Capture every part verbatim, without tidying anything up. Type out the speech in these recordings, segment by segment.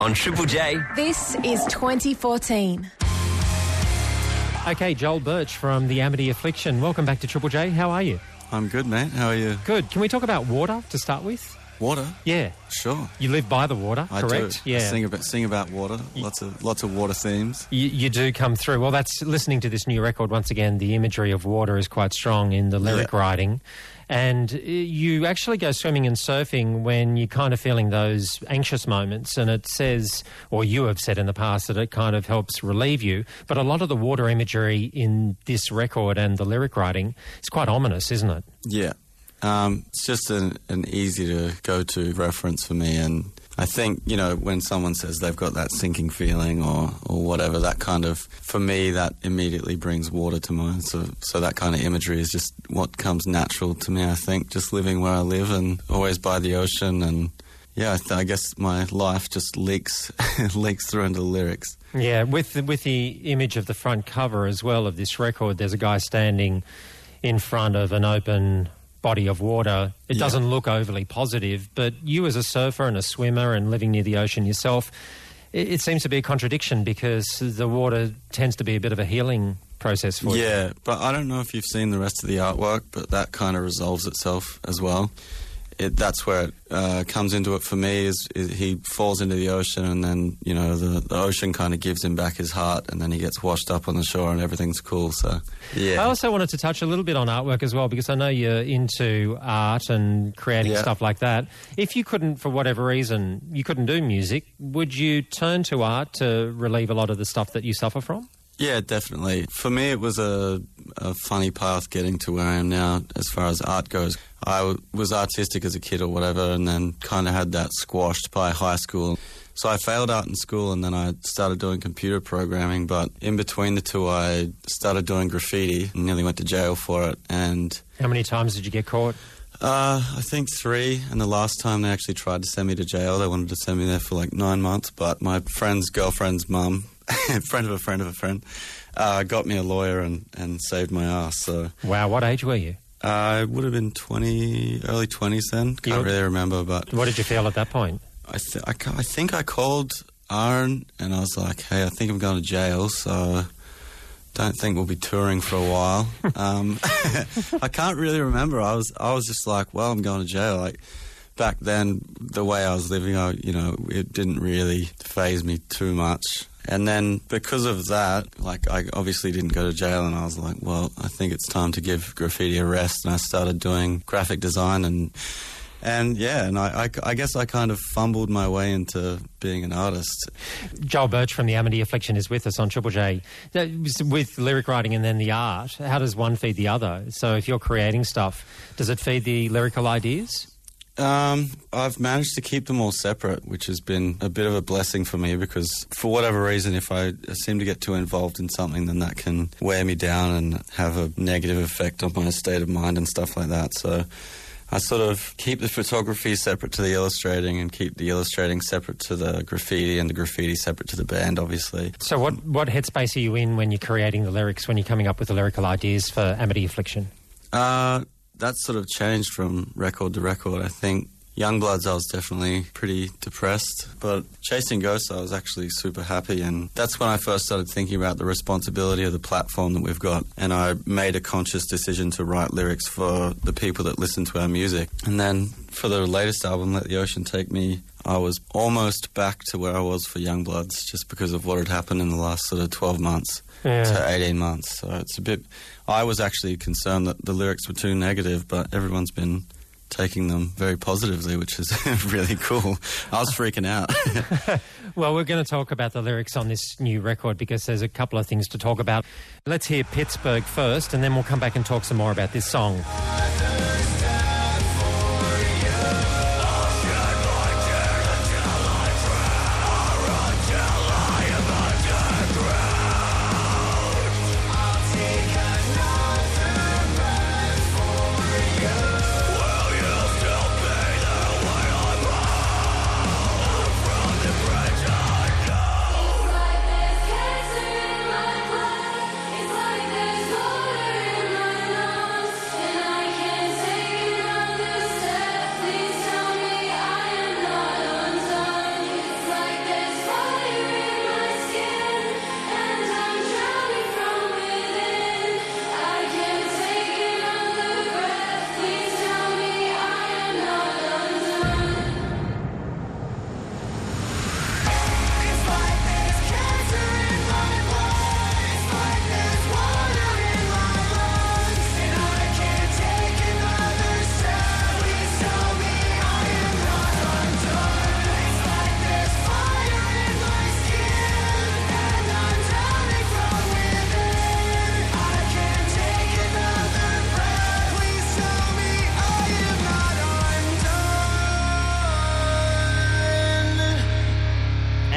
On Triple J. This is twenty fourteen. Okay, Joel Birch from the Amity Affliction. Welcome back to Triple J. How are you? I'm good, mate. How are you? Good. Can we talk about water to start with? Water? Yeah. Sure. You live by the water, I correct? do. Yeah. I sing about sing about water. Lots of lots of water themes. You, you do come through. Well, that's listening to this new record. Once again, the imagery of water is quite strong in the lyric Yeah. writing. And you actually go swimming and surfing when you're kind of feeling those anxious moments. And it says, or you have said in the past, that it kind of helps relieve you. But a lot of the water imagery in this record and the lyric writing is quite ominous, isn't it? Yeah. Um, it's just an, an easy to go to reference for me, and I think, you know, when someone says they've got that sinking feeling or, or whatever, that kind of, for me, that immediately brings water to mind. So, so that kind of imagery is just what comes natural to me, I think, just living where I live and always by the ocean. And yeah, I, th- I guess my life just leaks leaks through into the lyrics. Yeah, with the, with the image of the front cover as well of this record, there's a guy standing in front of an open body of water. It Yeah. doesn't look overly positive, but you as a surfer and a swimmer and living near the ocean yourself, it, it seems to be a contradiction because the water tends to be a bit of a healing process for you. Yeah, but I don't know if you've seen the rest of the artwork, but that kind of resolves itself as well. It, that's where it uh, comes into it for me, is, is he falls into the ocean, and then, you know, the, the ocean kind of gives him back his heart, and then he gets washed up on the shore and everything's cool. So, yeah. I also wanted to touch a little bit on artwork as well, because I know you're into art and creating Yeah. stuff like that. If you couldn't, for whatever reason, you couldn't do music, would you turn to art to relieve a lot of the stuff that you suffer from? Yeah, definitely. For me, it was a, a funny path getting to where I am now as far as art goes. I w- was artistic as a kid or whatever, and then kind of had that squashed by high school. So I failed art in school, and then I started doing computer programming. But in between the two, I started doing graffiti and nearly went to jail for it. And How many times did you get caught? uh, I think three, and the last time they actually tried to send me to jail, they wanted to send me there for like nine months. But my friend's girlfriend's mum, friend of a friend of a friend, uh, got me a lawyer and, and saved my ass. So Wow, what age were you? uh, I would have been twenty, early twenties then. Can't You- really remember, but What did you feel at that point? I, th- I, ca- I think I called Aaron and I was like, hey, I think I'm going to jail, so don't think we'll be touring for a while. um, I can't really remember. I was I was just like, well, I'm going to jail. Like, back then, the way I was living, I, you know, it didn't really faze me too much. And then because of that, like, I obviously didn't go to jail, and I was like, well, I think it's time to give graffiti a rest. And I started doing graphic design, and and yeah, and I, I, I guess I kind of fumbled my way into being an artist. Joel Birch from the Amity Affliction is with us on Triple J. That was with lyric writing and then the art, how does one feed the other? So if you're creating stuff, does it feed the lyrical ideas? Um, I've managed to keep them all separate, which has been a bit of a blessing for me, because for whatever reason, if I seem to get too involved in something, then that can wear me down and have a negative effect on my state of mind and stuff like that. So I sort of keep the photography separate to the illustrating, and keep the illustrating separate to the graffiti, and the graffiti separate to the band, obviously. So what, what headspace are you in when you're creating the lyrics, when you're coming up with the lyrical ideas for Amity Affliction? Uh, that's sort of changed from record to record. I think Youngbloods, I was definitely pretty depressed, but Chasing Ghosts, I was actually super happy, and that's when I first started thinking about the responsibility of the platform that we've got, and I made a conscious decision to write lyrics for the people that listen to our music. And then for the latest album, Let the Ocean Take Me, I was almost back to where I was for Youngbloods, just because of what had happened in the last sort of twelve months Yeah. to eighteen months. So it's a bit... I was actually concerned that the lyrics were too negative, but everyone's been taking them very positively, which is really cool. I was freaking out. Well, we're going to talk about the lyrics on this new record because there's a couple of things to talk about. Let's hear Pittsburgh first, and then we'll come back and talk some more about this song. It's like there's water in my lungs, and I can't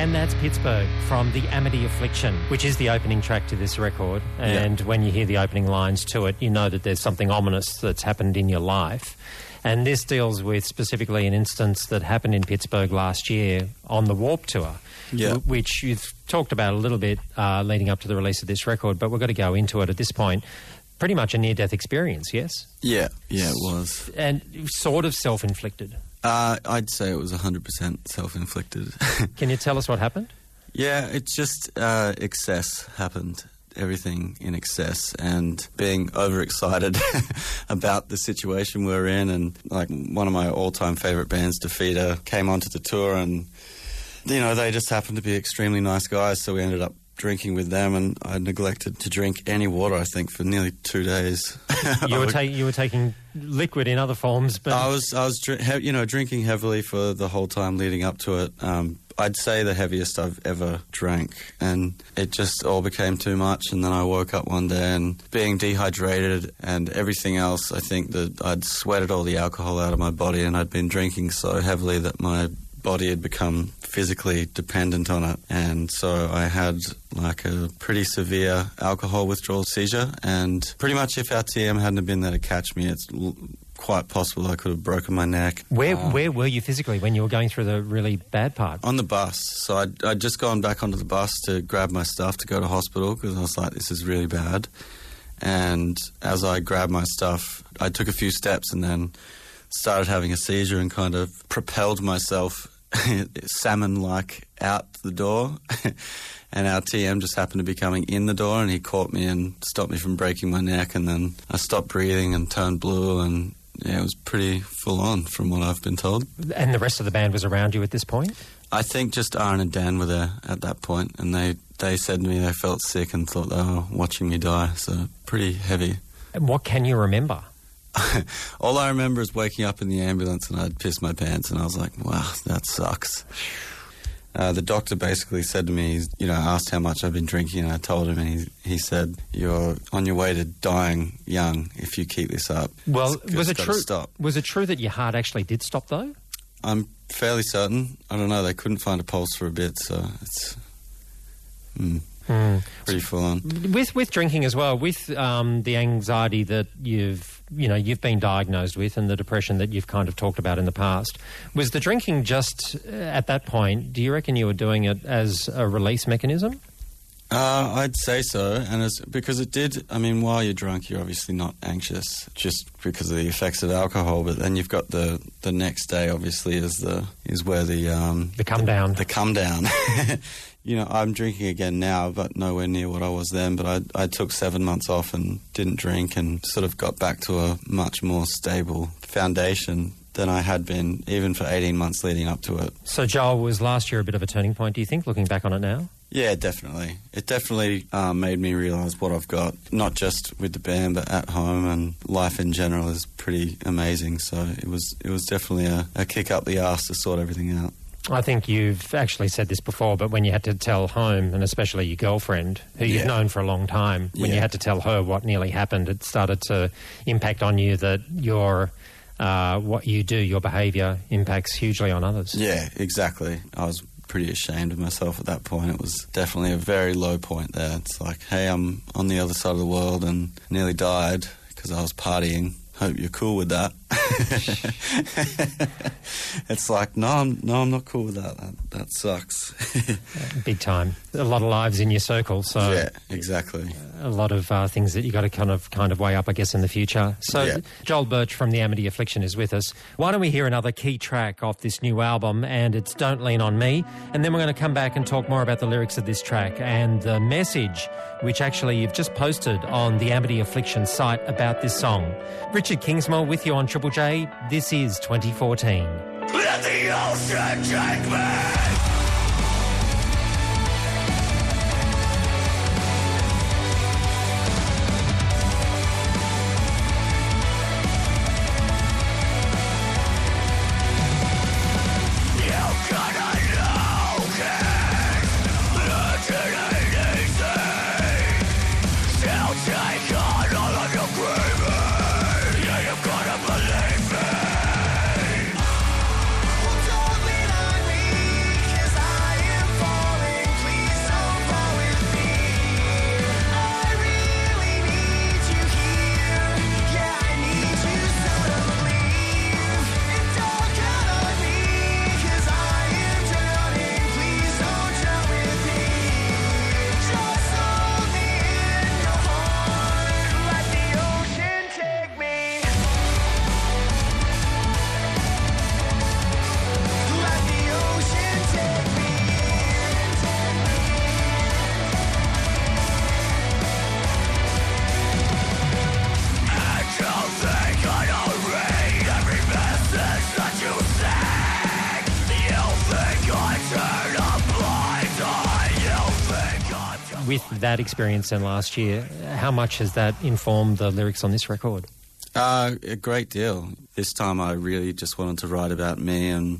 And that's Pittsburgh from the Amity Affliction, which is the opening track to this record. And yeah. when you hear the opening lines to it, you know that there's something ominous that's happened in your life. And this deals with specifically an instance that happened in Pittsburgh last year on the Warped Tour, yeah. w- which you've talked about a little bit uh, leading up to the release of this record, but we've got to go into it at this point. Pretty much a near-death experience, yes? Yeah, yeah, it was. And sort of self-inflicted. Uh, I'd say it was one hundred percent self-inflicted. Can you tell us what happened? Yeah, it's just uh, excess happened. Everything in excess and being overexcited about the situation we're in. And like one of my all-time favourite bands, Defeater, came onto the tour and, you know, they just happened to be extremely nice guys, so we ended up drinking with them, and I neglected to drink any water, I think, for nearly two days. You were, ta- you were taking liquid in other forms, but... I was, I was, you know, drinking heavily for the whole time leading up to it. Um, I'd say the heaviest I've ever drank, and it just all became too much. And then I woke up one day and being dehydrated and everything else, I think that I'd sweated all the alcohol out of my body, and I'd been drinking so heavily that my body had become physically dependent on it. And so I had like a pretty severe alcohol withdrawal seizure, and pretty much if our T M hadn't have been there to catch me, it's l- quite possible I could have broken my neck. Where um, where were you physically when you were going through the really bad part? On the bus. So I'd, I'd just gone back onto the bus to grab my stuff to go to hospital because I was like, this is really bad. And as I grabbed my stuff, I took a few steps and then started having a seizure and kind of propelled myself salmon-like out the door. And our T M just happened to be coming in the door, and he caught me and stopped me from breaking my neck, and then I stopped breathing and turned blue, and yeah, it was pretty full-on from what I've been told. And the rest of the band was around you at this point? I think just Aaron and Dan were there at that point, and they, they said to me they felt sick and thought they were watching me die, so pretty heavy. And what can you remember? All I remember is waking up in the ambulance and I'd pissed my pants, and I was like, wow, that sucks. Uh, the doctor basically said to me, you know, asked how much I've been drinking, and I told him, and he, he said, you're on your way to dying young if you keep this up. Well, It's- was it it's gotta true? stop. Was it true that your heart actually did stop, though? I'm fairly certain. I don't know. They couldn't find a pulse for a bit, so it's mm, Hmm. pretty full on. With with drinking as well, with um, the anxiety that you've you know you've been diagnosed with, and the depression that you've kind of talked about in the past, was the drinking just uh, at that point? Do you reckon you were doing it as a release mechanism? Uh, I'd say so, and it's because it did. I mean, while you're drunk, you're obviously not anxious just because of the effects of alcohol. But then you've got the, the next day. Obviously, is the is where the um, The come down. The come down. You know, I'm drinking again now, but nowhere near what I was then. But I I took seven months off and didn't drink, and sort of got back to a much more stable foundation than I had been, even for eighteen months leading up to it. So, Joel, was last year a bit of a turning point, do you think, looking back on it now? Yeah, definitely. It definitely um, made me realise what I've got, not just with the band, but at home, and life in general is pretty amazing. So it was it was definitely a, a kick up the arse to sort everything out. I think you've actually said this before, but when you had to tell home, and especially your girlfriend, who you've Yeah. known for a long time, when Yeah. you had to tell her what nearly happened, it started to impact on you that your uh, what you do, your behaviour, impacts hugely on others. Yeah, exactly. I was pretty ashamed of myself at that point. It was definitely a very low point there. It's like, hey, I'm on the other side of the world and nearly died because I was partying. Hope you're cool with that. It's like, no, I'm no, I'm not cool with that. That, that sucks. Big time. A lot of lives in your circle, so Yeah, exactly. a lot of uh, things that you got to kind of kind of weigh up, I guess, in the future. So Yeah. Joel Birch from the Amity Affliction is with us. Why don't we hear another key track off this new album, and it's Don't Lean on Me, and then we're going to come back and talk more about the lyrics of this track and the message, which actually you've just posted on the Amity Affliction site about this song. Richard Kingsmore with you on Triple J. This is twenty fourteen. Let the ocean take me. Don't lean on me. with that experience in last year, how much has that informed the lyrics on this record? Uh, a great deal. This time I really just wanted to write about me and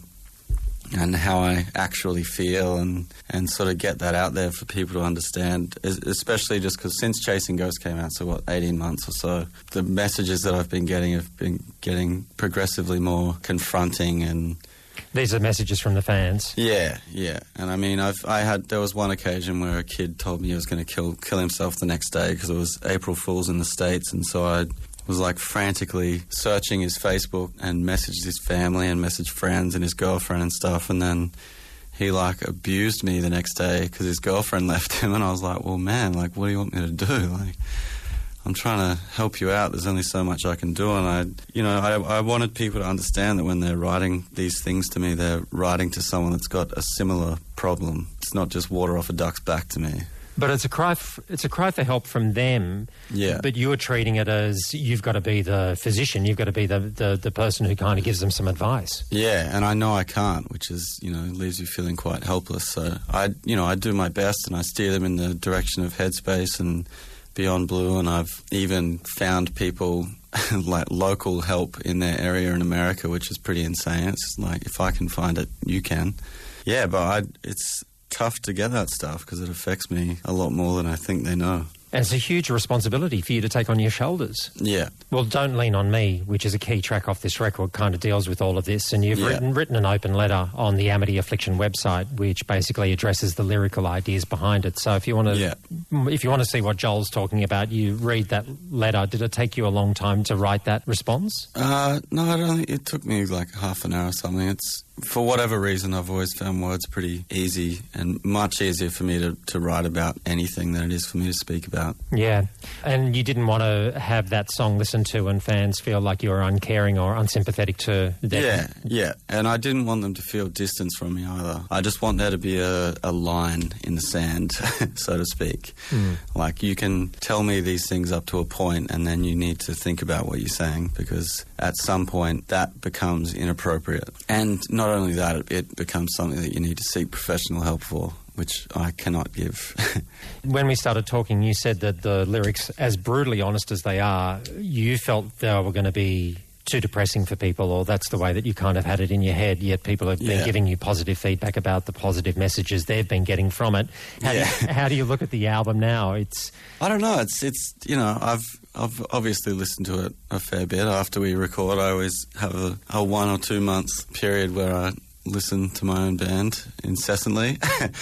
and how I actually feel and, and sort of get that out there for people to understand, especially just because since Chasing Ghosts came out, so what, eighteen months or so, the messages that I've been getting have been getting progressively more confronting. And these are messages from the fans. Yeah, yeah. And I mean, I've I had there was one occasion where a kid told me he was going to kill kill himself the next day because it was April Fool's in the States, and so I was like frantically searching his Facebook and messaged his family and messaged friends and his girlfriend and stuff, and then he like abused me the next day because his girlfriend left him, and I was like, well, man, like, what do you want me to do? Like, I'm trying to help you out. There's only so much I can do. And I, you know, I, I wanted people to understand that when they're writing these things to me, they're writing to someone that's got a similar problem. It's not just water off a duck's back to me. But it's a cry. F- it's a cry for help from them. Yeah. But you're treating it as you've got to be the physician. You've got to be the, the, the person who kind of gives them some advice. Yeah, and I know I can't, which is, you know, leaves you feeling quite helpless. So I, you know, I do my best and I steer them in the direction of Headspace and Beyond Blue, and I've even found people like local help in their area in America, which is pretty insane. It's like, if I can find it, you can. Yeah, but I, it's tough to get that stuff because it affects me a lot more than I think they know. And it's a huge responsibility for you to take on your shoulders. Yeah. Well, Don't Lean on Me, which is a key track off this record, kind of deals with all of this. And you've Yeah. written, written an open letter on the Amity Affliction website, which basically addresses the lyrical ideas behind it. So if you want to, Yeah. if you want to see what Joel's talking about, you read that letter. Did it take you a long time to write that response? Uh, no, I don't think it took me like half an hour or something. It's, for whatever reason, I've always found words pretty easy and much easier for me to, to write about anything than it is for me to speak about. Yeah. And you didn't want to have that song listened to and fans feel like you were uncaring or unsympathetic to the Yeah, yeah. And I didn't want them to feel distance from me either. I just want there to be a, a line in the sand, so to speak. Mm. Like, you can tell me these things up to a point and then you need to think about what you're saying, because at some point that becomes inappropriate. And not only that, it, it becomes something that you need to seek professional help for, which I cannot give. When we started talking, you said that the lyrics, as brutally honest as they are, you felt they were going to be too depressing for people, or that's the way that you kind of had it in your head, yet people have been yeah. giving you positive feedback about the positive messages they've been getting from it. How, yeah. do, you, how do you look at the album now? It's I don't know. It's, it's you know, I've I've obviously listened to it a fair bit. After we record, I always have a, a one or two months period where I listen to my own band incessantly.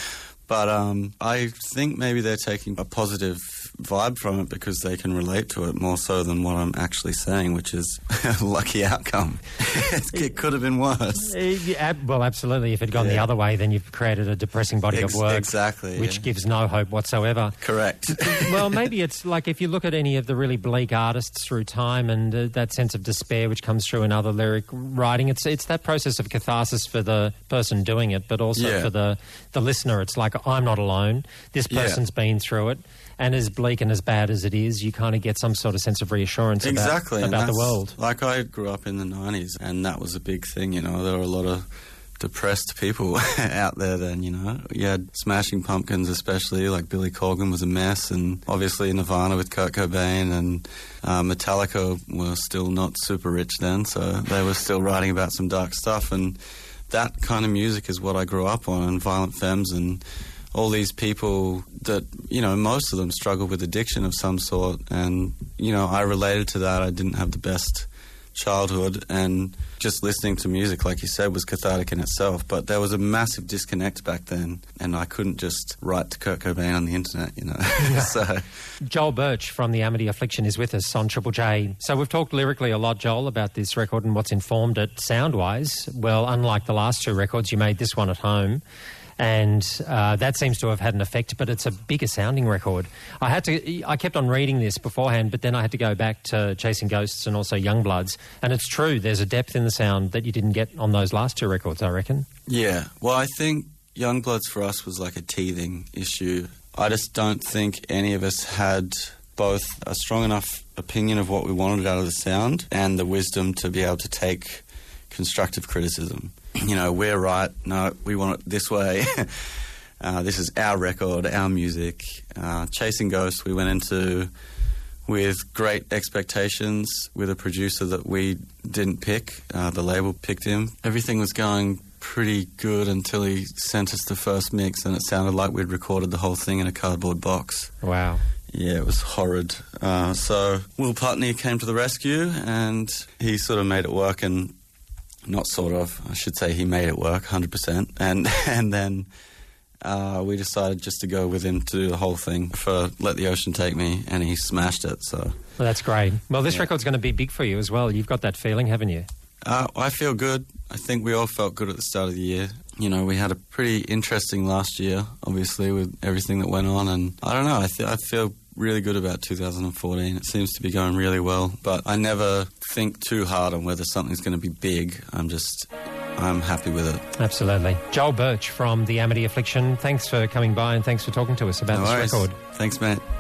But um, I think maybe they're taking a positive vibe from it because they can relate to it more so than what I'm actually saying, which is a lucky outcome. It could have been worse. Uh, well, absolutely. If it had gone yeah. the other way, then you've created a depressing body Ex- of work. Exactly. Which yeah. gives no hope whatsoever. Correct. Well, maybe it's like if you look at any of the really bleak artists through time and uh, that sense of despair which comes through in other lyric writing, it's it's that process of catharsis for the person doing it, but also yeah. for the, the listener. It's like, I'm not alone. This person's yeah. been through it. And as bleak and as bad as it is, you kind of get some sort of sense of reassurance exactly. about, about the world. Like, I grew up in the nineties, and that was a big thing, you know. There were a lot of depressed people out there then, you know. You had Smashing Pumpkins especially, like Billy Corgan was a mess, and obviously Nirvana with Kurt Cobain, and uh, Metallica were still not super rich then, so they were still writing about some dark stuff, and that kind of music is what I grew up on, and Violent Femmes and all these people that, you know, most of them struggle with addiction of some sort. And, you know, I related to that. I didn't have the best childhood, and just listening to music, like you said, was cathartic in itself. But there was a massive disconnect back then, and I couldn't just write to Kurt Cobain on the internet, you know. Yeah. So Joel Birch from the Amity Affliction is with us on Triple J. So we've talked lyrically a lot, Joel, about this record and what's informed it sound-wise. Well, unlike the last two records, you made this one at home. And uh, that seems to have had an effect, but it's a bigger sounding record. I had to, I kept on reading this beforehand, but then I had to go back to Chasing Ghosts and also Youngbloods. And it's true, there's a depth in the sound that you didn't get on those last two records, I reckon. Yeah, well, I think Youngbloods for us was like a teething issue. I just don't think any of us had both a strong enough opinion of what we wanted out of the sound and the wisdom to be able to take constructive criticism. You know, we're right, no, we want it this way. Uh, this is our record, our music. Uh, Chasing Ghosts, we went into with great expectations with a producer that we didn't pick. Uh, the label picked him. Everything was going pretty good until he sent us the first mix, and it sounded like we'd recorded the whole thing in a cardboard box. Wow. Yeah, it was horrid. Uh, so Will Putney came to the rescue, and he sort of made it work, and not sort of, I should say he made it work, one hundred percent. And, and then uh, we decided just to go with him to do the whole thing for Let the Ocean Take Me, and he smashed it, so... Well, that's great. Well, this Yeah. record's going to be big for you as well. You've got that feeling, haven't you? Uh, I feel good. I think we all felt good at the start of the year. You know, we had a pretty interesting last year, obviously, with everything that went on. And I don't know, I, th- I feel really good about two thousand fourteen. It seems to be going really well. But I never think too hard on whether something's going to be big. I'm just, I'm happy with it. Absolutely. Joel Birch from The Amity Affliction, thanks for coming by and thanks for talking to us about No this worries. record. Thanks, mate.